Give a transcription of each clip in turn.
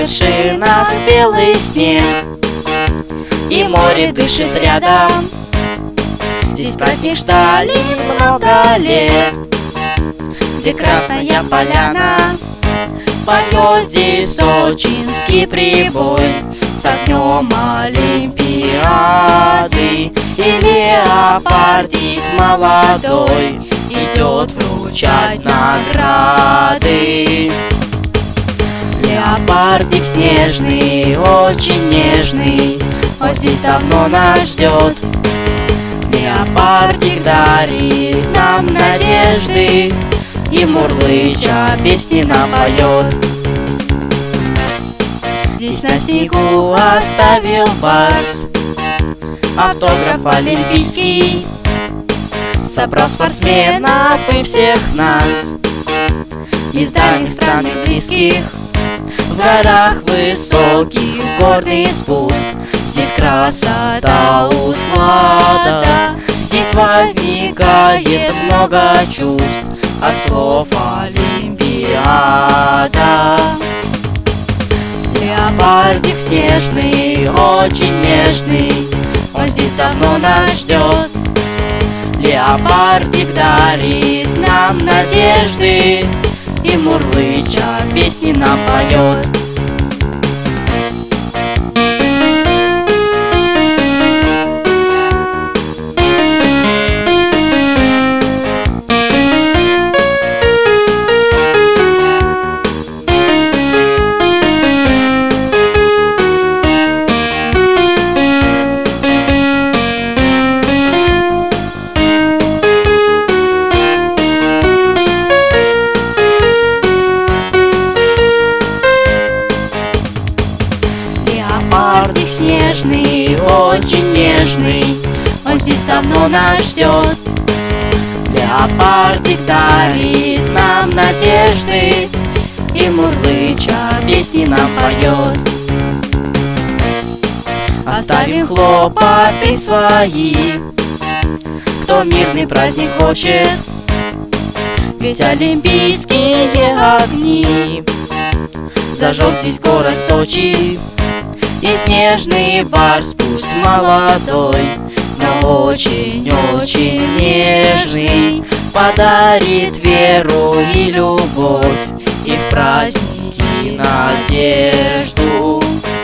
вершинах белый снег, и море дышит рядом. Здесь праздник ждали много лет, где красная поляна поет здесь сочинский прибой со днем Олимпиады. И леопардик молодой идет вручать награды. Леопардик снежный, очень нежный, он здесь давно нас ждет. Леопардик дарит нам надежды и мурлыча песни нам поет. Здесь на снегу оставил вас автограф олимпийский, собрал спортсменов и всех нас из дальних стран и близких. В горах высоких горный спуск, здесь красота услада, здесь возникает много чувств от слов Олимпиада. Леопардик снежный, очень нежный, он здесь давно нас ждет. Леопардик дарит нам надежды и мурлыча песни нам поет. Леопардик снежный, очень нежный, он здесь давно нас ждет. Леопардик дарит нам надежды и мурлыча песни нам поет. Оставим хлопоты свои, кто мирный праздник хочет, ведь олимпийские огни зажег здесь город Сочи. И снежный барс, пусть молодой, но очень-очень нежный, подарит веру и любовь, и в праздники надежду.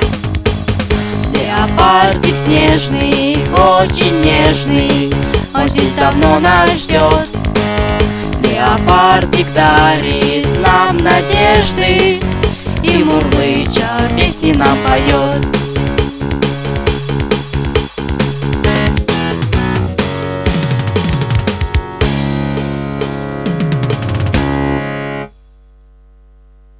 Леопардик снежный, очень нежный, он здесь давно нас ждет. Леопардик дарит нам надежды и мурлыча песни нам поет.